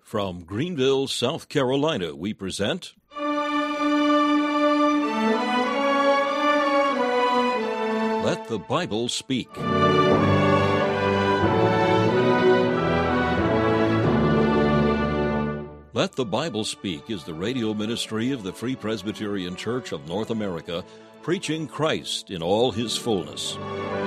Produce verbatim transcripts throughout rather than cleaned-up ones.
From Greenville, South Carolina, we present Let the Bible Speak. Let the Bible Speak is the radio ministry of the Free Presbyterian Church of North America, preaching Christ in all his fullness.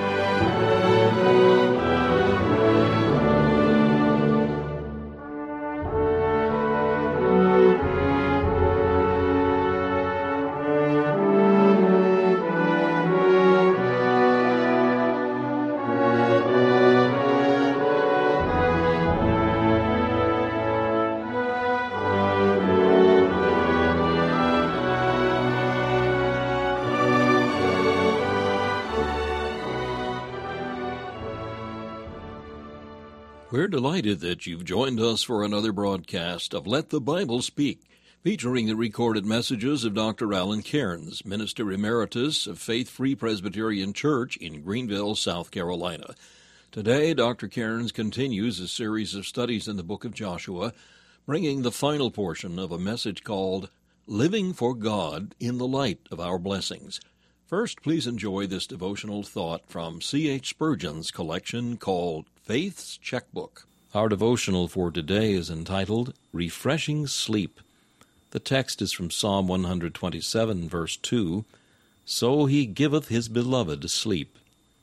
We're delighted that you've joined us for another broadcast of Let the Bible Speak, featuring the recorded messages of Doctor Alan Cairns, Minister Emeritus of Faith Free Presbyterian Church in Greenville, South Carolina. Today, Doctor Cairns continues a series of studies in the book of Joshua, bringing the final portion of a message called Living for God in the Light of Our Blessings. First, please enjoy this devotional thought from C H Spurgeon's collection called Faith's Checkbook. Our devotional for today is entitled Refreshing Sleep. The text is from Psalm one twenty-seven, verse two, So he giveth his beloved sleep.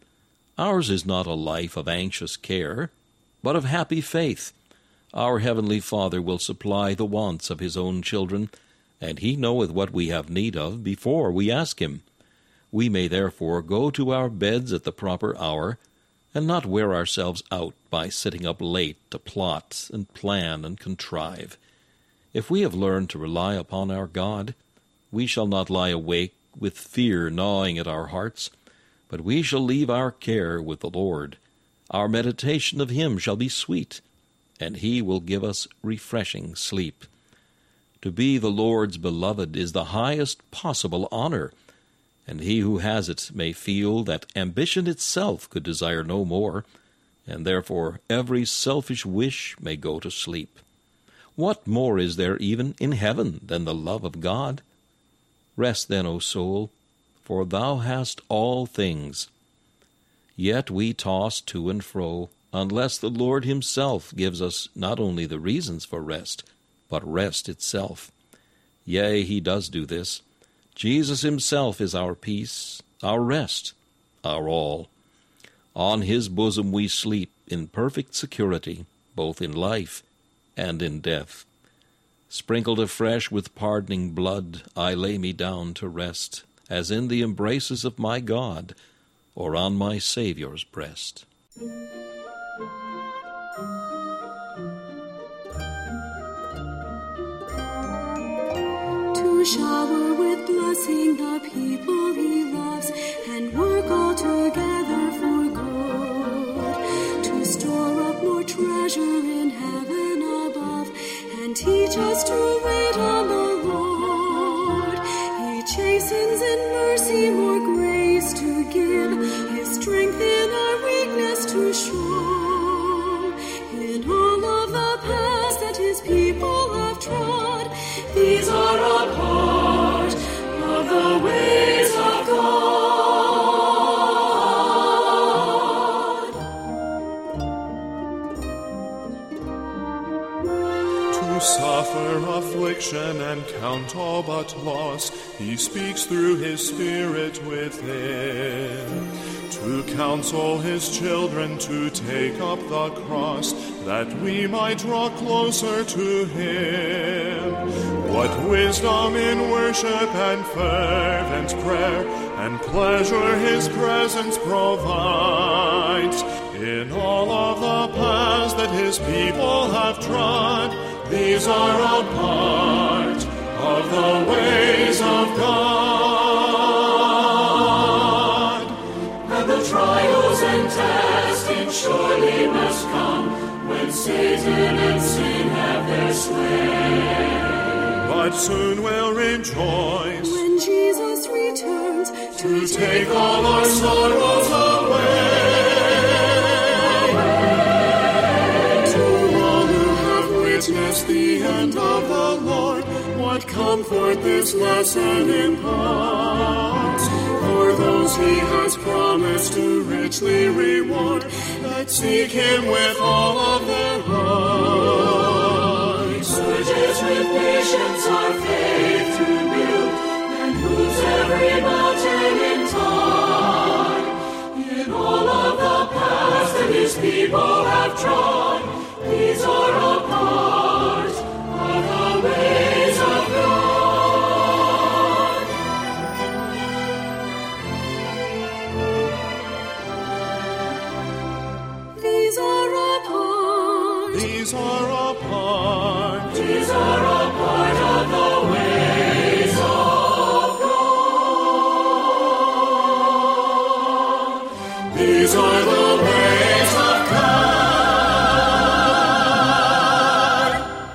Ours is not a life of anxious care, but of happy faith. Our heavenly Father will supply the wants of his own children, and he knoweth what we have need of before we ask him. We may therefore go to our beds at the proper hour, and not wear ourselves out by sitting up late to plot and plan and contrive. If we have learned to rely upon our God, we shall not lie awake with fear gnawing at our hearts, but we shall leave our care with the Lord. Our meditation of him shall be sweet, and he will give us refreshing sleep. To be the Lord's beloved is the highest possible honor, and he who has it may feel that ambition itself could desire no more, and therefore every selfish wish may go to sleep. What more is there even in heaven than the love of God? Rest then, O soul, for thou hast all things. Yet we toss to and fro, unless the Lord himself gives us not only the reasons for rest, but rest itself. Yea, he does do this. Jesus himself is our peace, our rest, our all. On his bosom we sleep in perfect security, both in life and in death. Sprinkled afresh with pardoning blood, I lay me down to rest, as in the embraces of my God, or on my Saviour's breast. To shower with blessing the people he loves, and work all together for good, to store up more treasure in heaven above, and teach us to wait on the Lord. He chastens in mercy more grace to give, his strength in our weakness to show. In all of the paths that his people have trod, these are a part of the ways of God. To suffer affliction and count all but loss, he speaks through his Spirit within. To counsel his children to take up the cross, that we might draw closer to him. What wisdom in worship and fervent prayer, and pleasure his presence provides. In all of the paths that his people have trod, these are a part of the ways of God. And the trials and testing surely must come, when Satan and sin have their sway. But soon we'll rejoice when Jesus returns to take all our sorrows away. away. To all who have witnessed the end of the Lord, what comfort this lesson imparts. For those he has promised to richly reward, that seek him with all of their hearts. Urges with patience our faith to build, and moves every mountain in time. In all of the paths that his people have trod, these are a part of the ways of God. These are a part. These are a part. These are a part of the ways of God. These are the ways of God.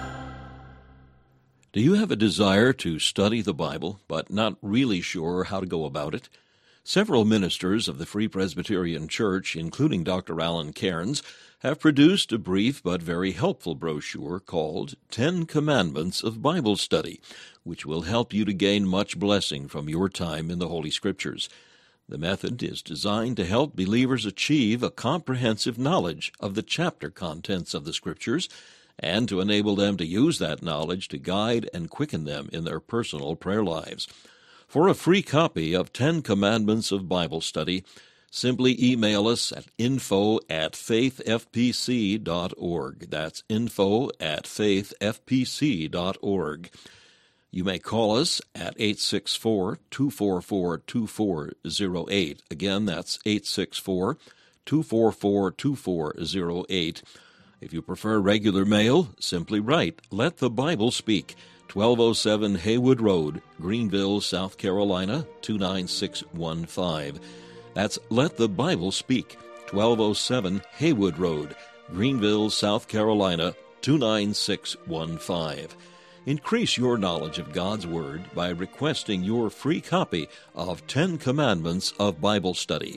Do you have a desire to study the Bible, but not really sure how to go about it? Several ministers of the Free Presbyterian Church, including Doctor Alan Cairns, have produced a brief but very helpful brochure called Ten Commandments of Bible Study, which will help you to gain much blessing from your time in the Holy Scriptures. The method is designed to help believers achieve a comprehensive knowledge of the chapter contents of the Scriptures and to enable them to use that knowledge to guide and quicken them in their personal prayer lives. For a free copy of Ten Commandments of Bible Study, simply email us at info at faith f p c dot org. That's info at faith f p c dot org. You may call us at eight six four, two four four, two four zero eight. Again, that's eight six four, two four four, two four zero eight. If you prefer regular mail, simply write, Let the Bible Speak, twelve oh seven Haywood Road, Greenville, South Carolina, two nine six one five. That's Let the Bible Speak, twelve oh seven Haywood Road, Greenville, South Carolina, two nine six one five. Increase your knowledge of God's Word by requesting your free copy of Ten Commandments of Bible Study.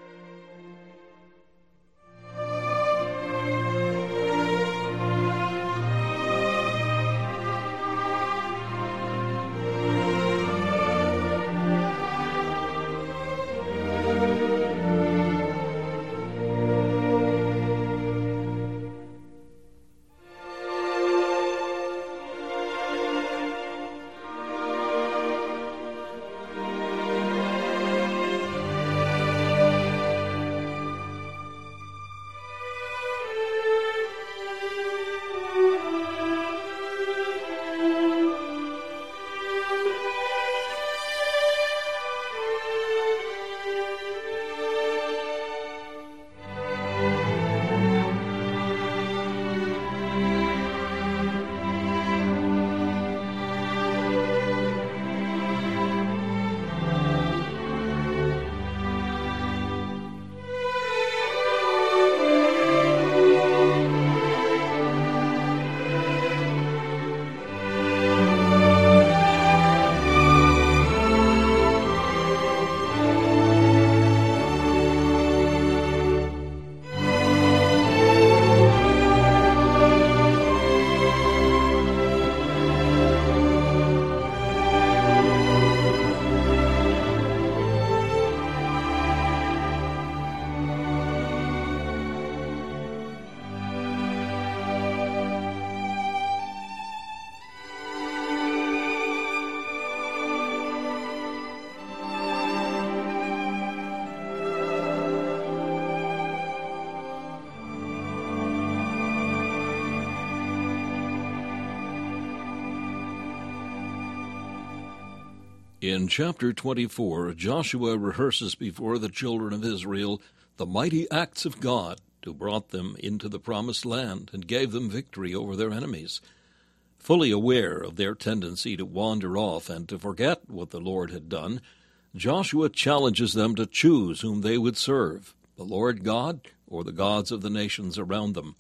In chapter twenty-four, Joshua rehearses before the children of Israel the mighty acts of God who brought them into the promised land and gave them victory over their enemies. Fully aware of their tendency to wander off and to forget what the Lord had done, Joshua challenges them to choose whom they would serve, the Lord God or the gods of the nations around them.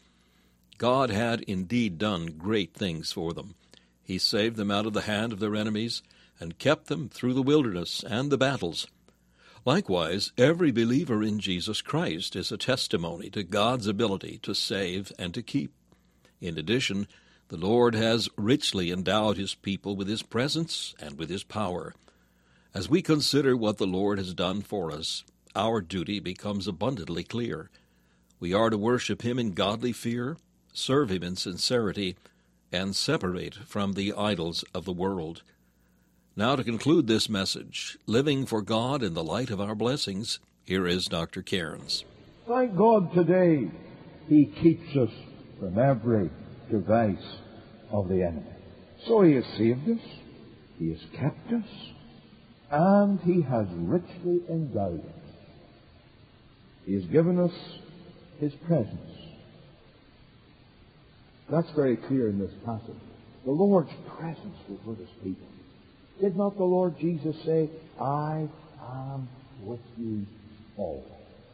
God had indeed done great things for them. He saved them out of the hand of their enemies and kept them through the wilderness and the battles. Likewise, every believer in Jesus Christ is a testimony to God's ability to save and to keep. In addition, The Lord has richly endowed his people with his presence and with his power. As we consider what the Lord has done for us, our duty becomes abundantly clear. We are to worship him in godly fear, serve him in sincerity, and separate from the idols of the world. Now, to conclude this message, living for God in the light of our blessings, here is Doctor Cairns. Thank God today he keeps us from every device of the enemy. So he has saved us, he has kept us, and he has richly endowed us. He has given us his presence. That's very clear in this passage. The Lord's presence was with his people. Did not the Lord Jesus say, I am with you always?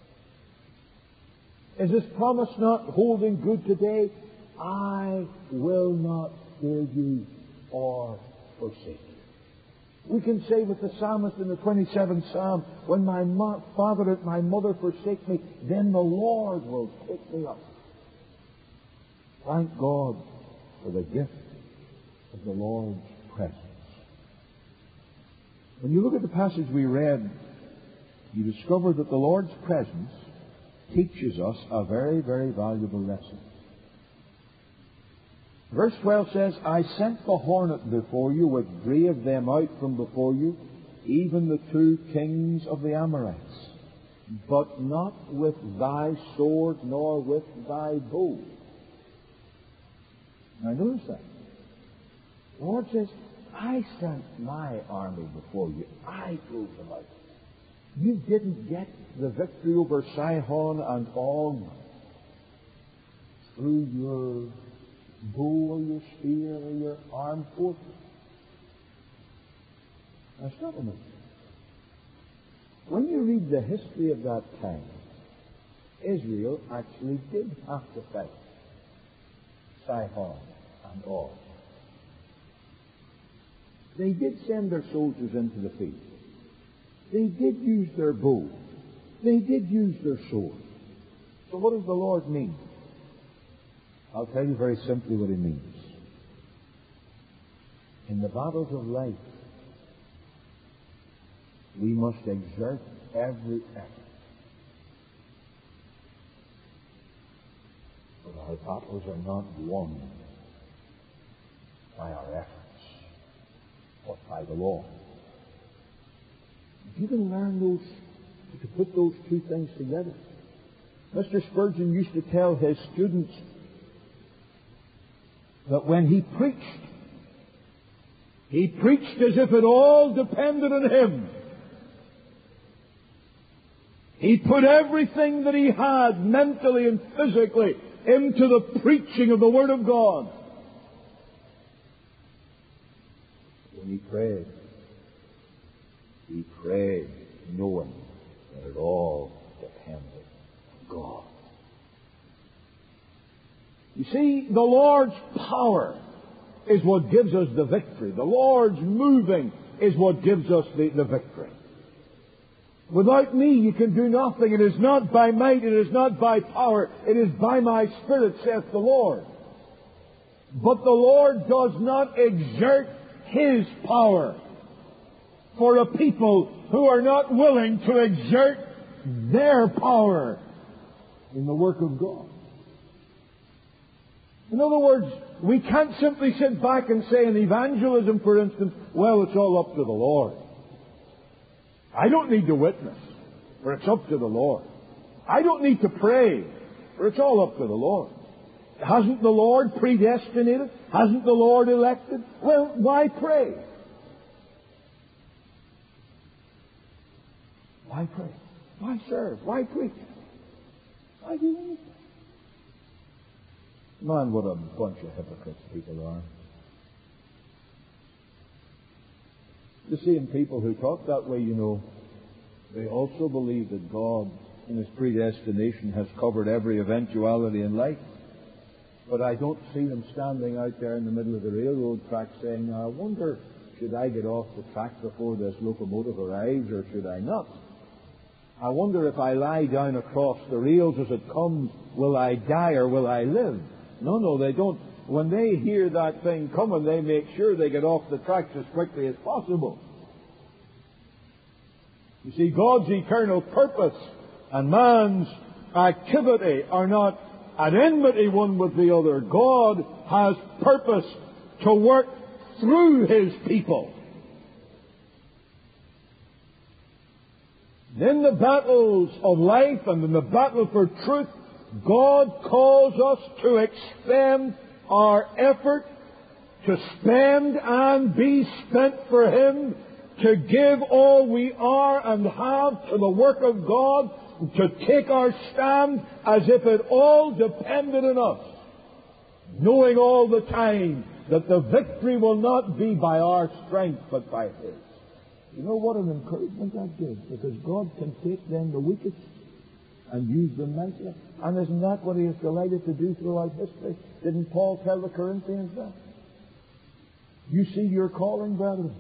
Is this promise not holding good today? I will not fail you or forsake you. We can say with the psalmist in the twenty-seventh Psalm, when my mo- father and my mother forsake me, then the Lord will take me up. Thank God for the gift of the Lord's presence. When you look at the passage we read, you discover that the Lord's presence teaches us a very, very valuable lesson. Verse twelve says, I sent the hornet before you, which drave them out from before you, even the two kings of the Amorites, but not with thy sword nor with thy bow. Now notice that. The Lord says, I sent my army before you. I drove them out. You didn't get the victory over Sihon and Og through your bow or your spear or your armed forces. Now stop a minute. When you read the history of that time, Israel actually did have to fight Sihon and Og. They did send their soldiers into the field. They did use their bow. They did use their sword. So what does the Lord mean? I'll tell you very simply what he means. In the battles of life, we must exert every effort. But our battles are not won by our efforts, but by the Lord. If you can learn those, to put those two things together. Mister Spurgeon used to tell his students that when he preached, he preached as if it all depended on him. He put everything that he had, mentally and physically, into the preaching of the Word of God. When he prayed, he prayed knowing that it all depended on God. You see, the Lord's power is what gives us the victory. The Lord's moving is what gives us the, the victory. Without me you can do nothing. It is not by might, it is not by power, it is by my Spirit, saith the Lord. But the Lord does not exert his power for a people who are not willing to exert their power in the work of God. In other words, we can't simply sit back and say in evangelism, for instance, well, it's all up to the Lord. I don't need to witness, for it's up to the Lord. I don't need to pray, for it's all up to the Lord. Hasn't the Lord predestinated? Hasn't the Lord elected? Well, why pray? Why pray? Why serve? Why preach? Why do anything? Man, what a bunch of hypocrites people are. You see, in people who talk that way, you know, they also believe that God, in His predestination, has covered every eventuality in life. But I don't see them standing out there in the middle of the railroad track saying, I wonder, should I get off the track before this locomotive arrives, or should I not? I wonder if I lie down across the rails as it comes, will I die or will I live? No, no, they don't. when they hear that thing coming, they make sure they get off the tracks as quickly as possible. You see, God's eternal purpose and man's activity are not at enmity one with the other. God has purpose to work through His people. In the battles of life and in the battle for truth, God calls us to expend our effort, to spend and be spent for Him, to give all we are and have to the work of God, to take our stand as if it all depended on us, knowing all the time that the victory will not be by our strength but by His. You know what an encouragement that gives, because God can take then the weakest and use them mightily. And isn't that what He is delighted to do throughout history? Didn't Paul tell the Corinthians that? You see your calling, brethren.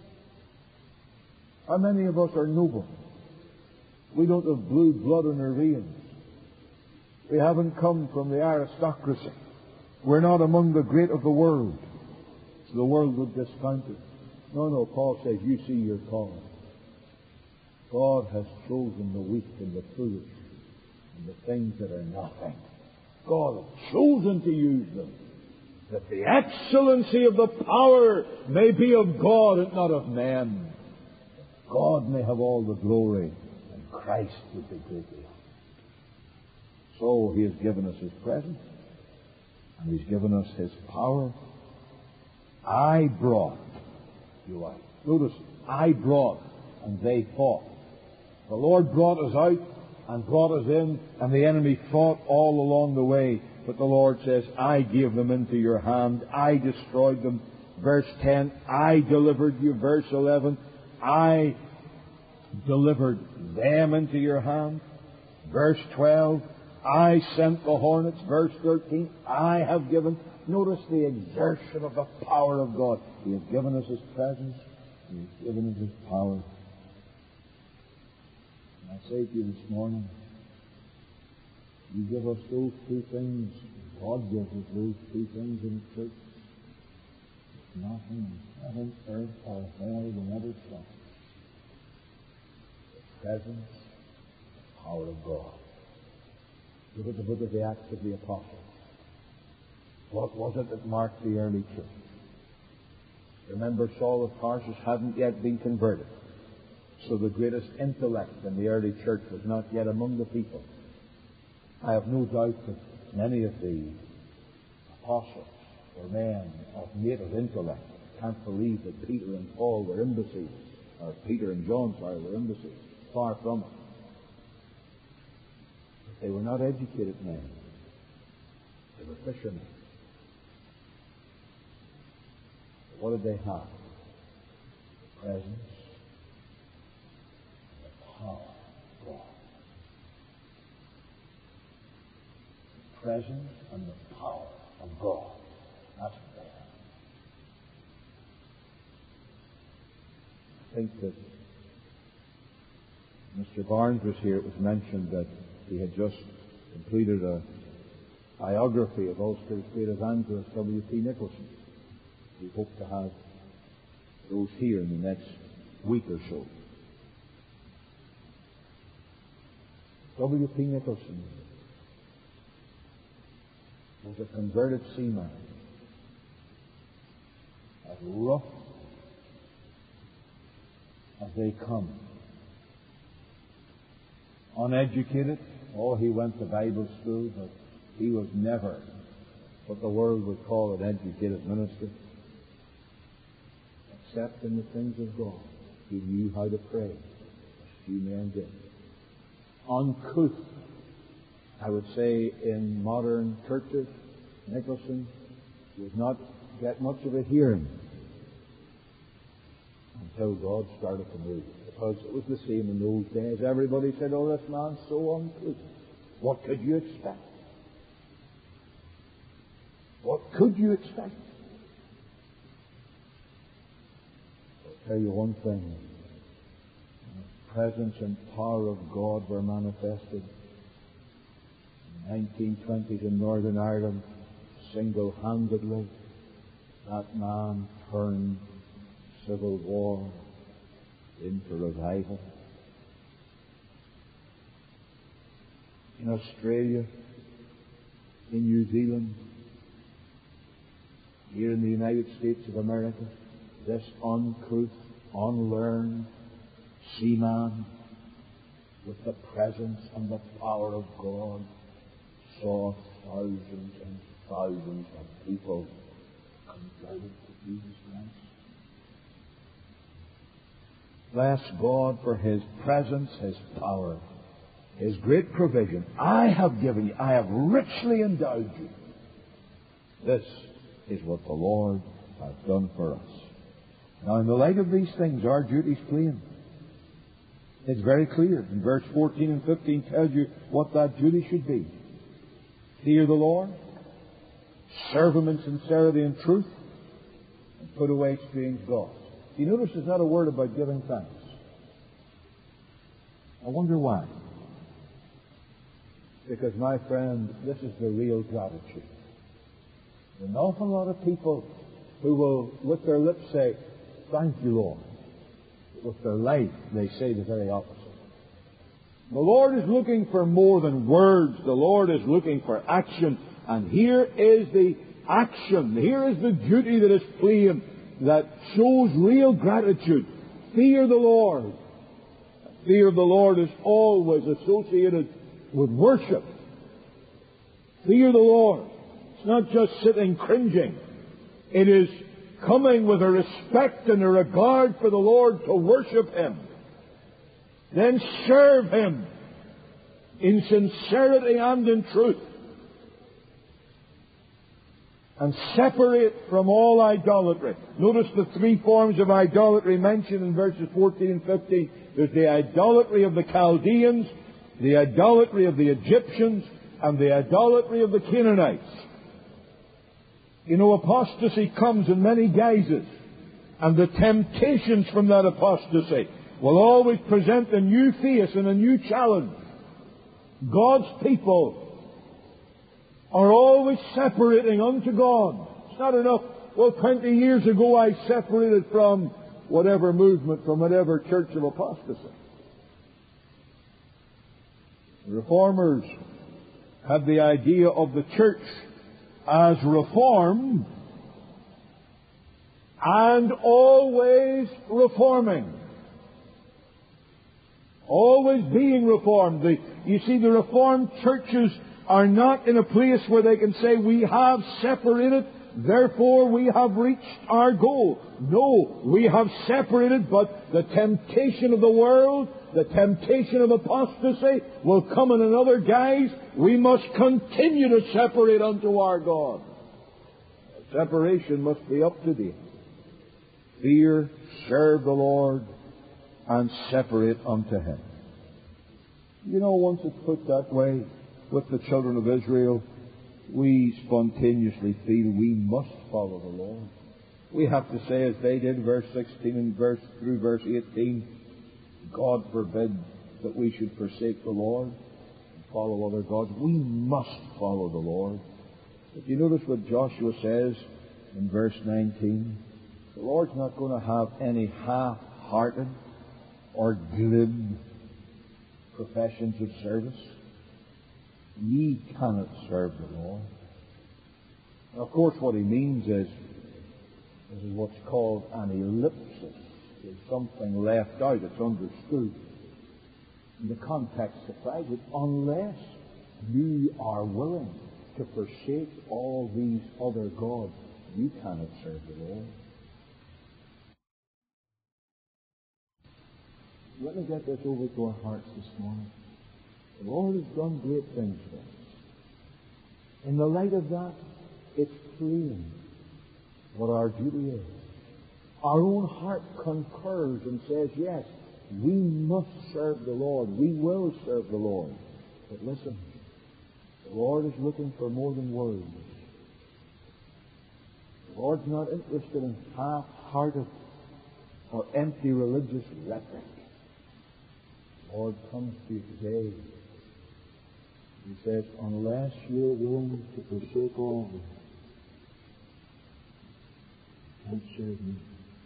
How many of us are noble? We don't have blue blood in our veins. We haven't come from the aristocracy. We're not among the great of the world. So the world would discount it. No, no, Paul says, you see your calling. God has chosen the weak and the foolish and the things that are nothing. God has chosen to use them, that the excellency of the power may be of God and not of men. God may have all the glory, and Christ would be greatly honored. So He has given us His presence, and He's given us His power. I brought you out. Notice, I brought, and they fought. The Lord brought us out and brought us in, and the enemy fought all along the way. But the Lord says, I gave them into your hand. I destroyed them. Verse ten, I delivered you. Verse eleven, I delivered them into your hand. Verse twelve, I sent the hornets. Verse thirteen, I have given. Notice the exertion of the power of God. He has given us His presence. He has given us His power. And I say to you this morning, you give us those two things. God gives us those two things in the church. Nothing in heaven, earth, or hell will ever stop. The presence, the power of God. Look at the book of the Acts of the Apostles. What was it that marked the early church? Remember, Saul of Tarsus hadn't yet been converted. So the greatest intellect in the early church was not yet among the people. I have no doubt that many of the apostles were men of native intellect. I can't believe that Peter and Paul were imbeciles, or Peter and John, sorry, were imbeciles. Far from it. But they were not educated men. They were fishermen. But what did they have? The presence, the power of God. The presence and the power of God. That's what they have. I think that Mister Barnes was here. It was mentioned that he had just completed a biography of Ulster's great evangelist, W P Nicholson. We hope to have those here in the next week or so. W P Nicholson was a converted seaman, as rough as they come. Uneducated. Oh, he went to Bible school, but he was never what the world would call an educated minister. Except in the things of God. He knew how to pray, as few men did. Uncouth, I would say, in modern churches, Nicholson would not get much of a hearing until God started to move. Because it was the same in those days. Everybody said, oh, this man's so uncouth. What could you expect? What could you expect? I'll tell you one thing. The presence and power of God were manifested in the nineteen twenties in Northern Ireland. single-handedly that man turned civil war into revival. In Australia, in New Zealand, here in the United States of America, this uncouth, unlearned seaman with the presence and the power of God saw thousands and thousands of people converted to Jesus Christ. Bless God for His presence, His power, His great provision. I have given you, I have richly endowed you. This is what the Lord has done for us. Now, in the light of these things, our duty is plain. It's very clear. In verse fourteen and fifteen tells you what that duty should be. Fear the Lord, serve Him in sincerity and truth, and put away strange gods. You notice there's not a word about giving thanks. I wonder why. Because, my friend, this is the real gratitude. There's an awful lot of people who will, with their lips, say, "Thank you, Lord." With their life, they say the very opposite. The Lord is looking for more than words. The Lord is looking for action. And here is the action. Here is the duty that is plain, that shows real gratitude. Fear the Lord. Fear of the Lord is always associated with worship. Fear the Lord. It's not just sitting cringing. It is coming with a respect and a regard for the Lord to worship Him. Then serve Him in sincerity and in truth. And separate from all idolatry. Notice the three forms of idolatry mentioned in verses fourteen and fifteen. There's the idolatry of the Chaldeans, the idolatry of the Egyptians, and the idolatry of the Canaanites. You know, apostasy comes in many guises, and the temptations from that apostasy will always present a new face and a new challenge. God's people are always separating unto God. It's not enough, well, twenty years ago I separated from whatever movement, from whatever church of apostasy. The Reformers had the idea of the church as reformed and always reforming. Always being reformed. The, you see, the Reformed churches are not in a place where they can say, we have separated, therefore we have reached our goal. No, we have separated, but the temptation of the world, the temptation of apostasy will come in another guise. We must continue to separate unto our God. Separation must be up to date. Fear, serve the Lord, and separate unto Him. You know, once it's put that way with the children of Israel, we spontaneously feel we must follow the Lord. We have to say, as they did, verse sixteen and verse through verse eighteen, God forbid that we should forsake the Lord and follow other gods. We must follow the Lord. But you notice what Joshua says in verse nineteen. The Lord's not going to have any half-hearted or glib professions of service. Ye cannot serve the Lord. Now, of course, what he means is, this is what's called an ellipsis. There's something left out. It's understood. In the context supplies it, unless you are willing to forsake all these other gods, you cannot serve the Lord. Let me get this over to our hearts this morning. The Lord has done great things for us. In the light of that, it's plain what our duty is. Our own heart concurs and says, yes, we must serve the Lord. We will serve the Lord. But listen, the Lord is looking for more than words. The Lord's not interested in half-hearted or empty religious rhetoric. The Lord comes to you today. He says, unless you're willing to forsake all, don't serve me.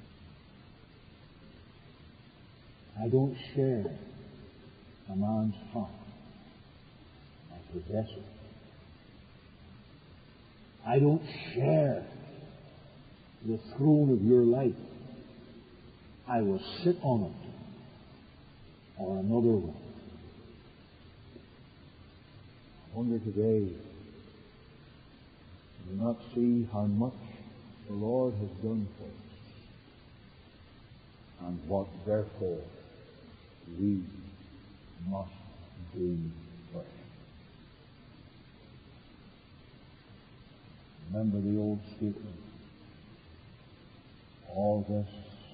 I don't share a man's heart. I possess it. I don't share the throne of your life. I will sit on it, or another will. I wonder today, do you not see how much the Lord has done for us, and what therefore we must do for Him? Remember the old statement, all this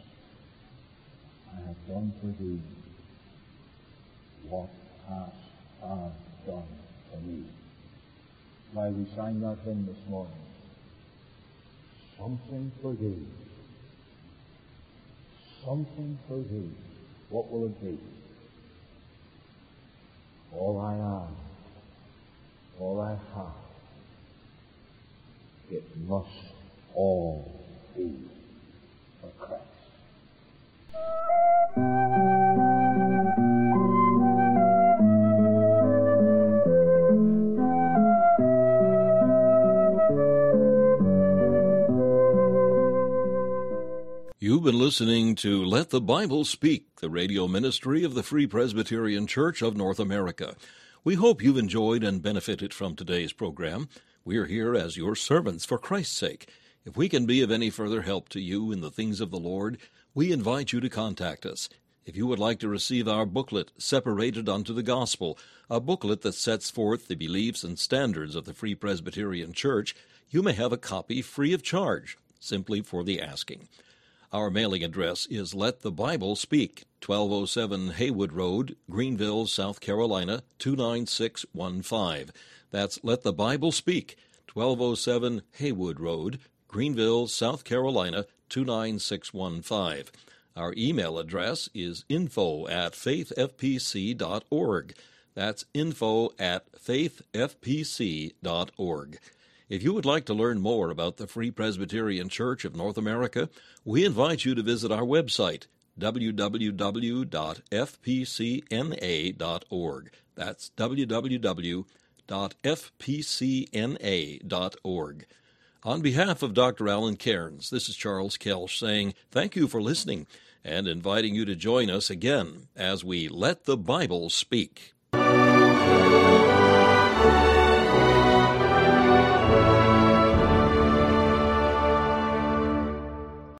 I have done for thee, what hast thou done for me? Why we sang that hymn this morning, something for thee, something for thee. What will it be? All I am, all I have, it must all be for Christ. You've been listening to Let the Bible Speak, the radio ministry of the Free Presbyterian Church of North America. We hope you've enjoyed and benefited from today's program. We're here as your servants for Christ's sake. If we can be of any further help to you in the things of the Lord, we invite you to contact us. If you would like to receive our booklet, Separated Unto the Gospel, a booklet that sets forth the beliefs and standards of the Free Presbyterian Church, you may have a copy free of charge, simply for the asking. Our mailing address is Let the Bible Speak, twelve oh seven Haywood Road, Greenville, South Carolina, two nine six one five. That's Let the Bible Speak, twelve oh seven Haywood Road, Greenville, South Carolina, two nine six one five. Our email address is info at faith f p c dot org. That's info at faith f p c dot org. If you would like to learn more about the Free Presbyterian Church of North America, we invite you to visit our website, w w w dot f p c n a dot org. That's w w w dot f p c n a dot org. On behalf of Doctor Alan Cairns, this is Charles Kelsch saying thank you for listening and inviting you to join us again as we Let the Bible Speak.